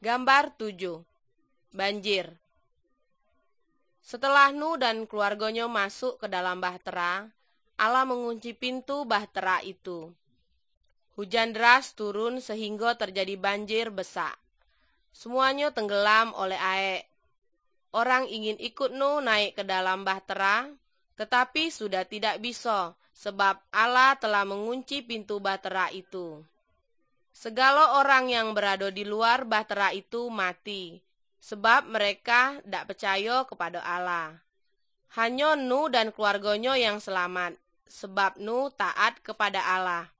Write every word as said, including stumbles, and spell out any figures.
Gambar tujuh. Banjir. Setelah Nuh dan keluarganya masuk ke dalam bahtera, Allah mengunci pintu bahtera itu. Hujan deras turun sehingga terjadi banjir besar. Semuanya tenggelam oleh air. Orang ingin ikut Nuh naik ke dalam bahtera, tetapi sudah tidak bisa, sebab Allah telah mengunci pintu bahtera itu. Segala orang yang berada di luar bahtera itu mati, sebab mereka tidak percaya kepada Allah. Hanya Nuh dan keluarganya yang selamat, sebab Nuh taat kepada Allah.